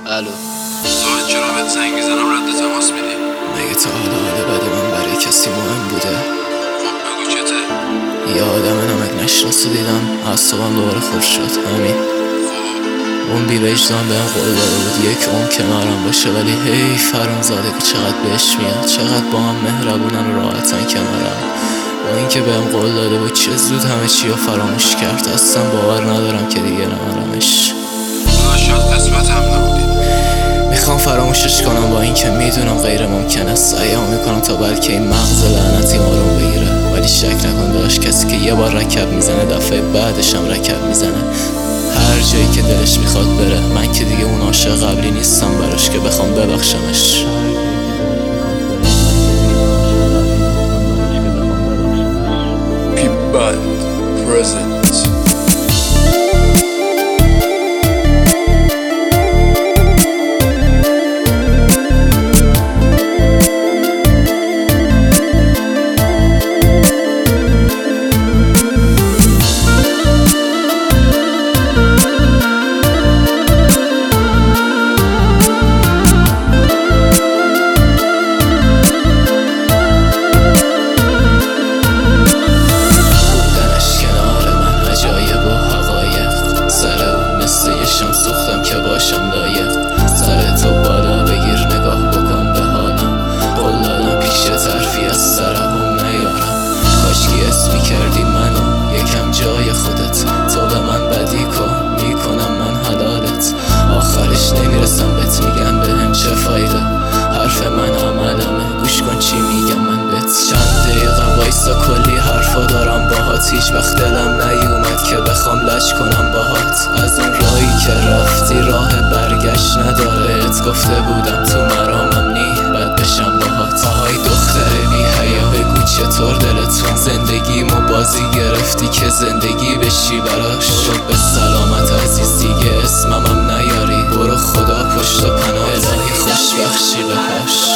الو ساعت چرا بهت زنگ میزنم رد تماس میدی؟ مگه تا حال بد من برای کسی مهم بوده؟ خب بگو چته؟ یه آدم نمک نشناسی دیدم اعصابم دوباره خورد شد. همین اون بی وجدان بهم قول داده بود یک عمر کنارم باشه، ولی هی فرام زاده که چقدر بهش میاد، چقدر با هم مهربونن و راحتن کنارم. با اینکه بهم قول داده بود چه زود همه چی رو فراموش کرد، اصلا باور ندارم که دیگه نمارمش. شاید قسمت هم نبودید. میخوام فراموشش کنم با اینکه میدونم غیر ممکنه. سعیم میکنم تا بلکه این مغز لعنتی آروم بگیره، ولی شک نکن داشت کسی که یه بار رکب میزنه دفعه بعدش هم رکب میزنه. هر جایی که دلش میخواد بره، من که دیگه اون عاشق قبلی نیستم براش که بخوام ببخشمش. پیبال پرزنت سوختم که باشم لایق. سر تو بالا بگیر نگاه بکن به حالم، قول دادم پیش طرفی از سرم نیارم. کاشکی اسمی کردی منو یکم جای خودت، تو به من بدی کن میکنم من حلالت. آخرش نمیرسم بهت میگم بهم چه فایده، حرف من عملمه گوش کن چی میگم من بهت. چند دقیقه وایسا کلی حرفا دارم باهات، هیچ وقت دلم نیومد که بخوام لج کنم باهات. از اون راهی که رفتی راه برگشت نداره، ات گفته بودم تو مرامم نی بد بشم باهات. آهای دختر بی حیا بگو چطور دلتون، زندگیمو بازی گرفتی که زندگی بشی براش. برو به سلامت عزیز دیگه اسممم نیاری، برو خدا پشت و پناه الهی خوش بخشی بهش.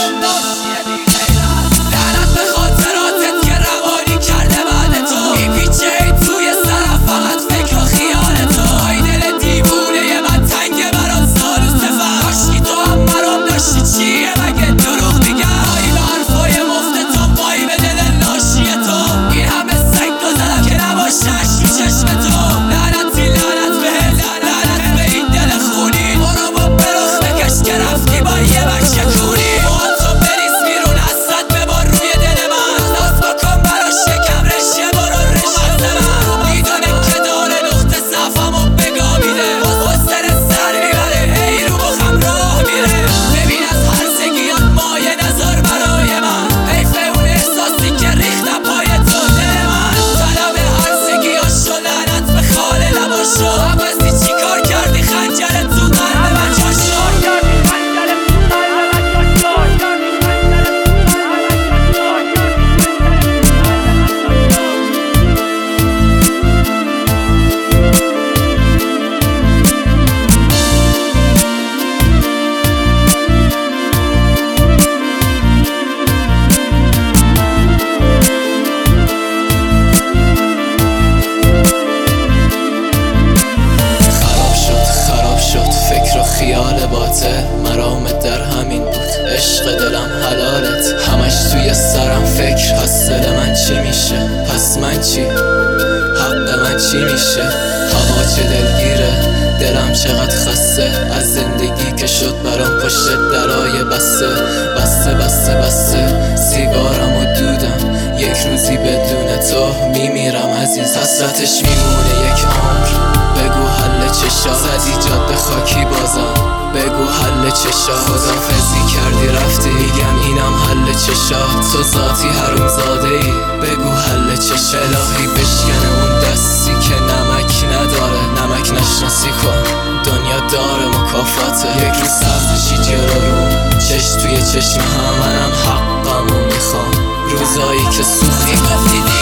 مرامت در همین بود عشق دلم حلالت، همش توی سرم فکر پس دل من چی میشه، پس من چی، حق من چی میشه. هوا چه دلگیره دلم چقدر خسته، از زندگی که شد برام پشت درای بسته بسته بسته بسته. سیگارم و دودم یک روزی بدون تو میمیرم عزیز، حسرتش میمونه یک عمر. بگو حل چشا زدی جاده خاکی بازم، بگو حل چشا خدافزی کردی رفتی، میگم اینم حل چشا تو ذاتی حروم زاده ای. بگو حل چشا الهی بشکنه اون دستی که نمک نداره، نمک نشناسی کن دنیا داره مکافاته. یک روز سختشی جلو رو چشم توی چشم هم، منم حقمو میخوام. روزایی که سوختی گفتی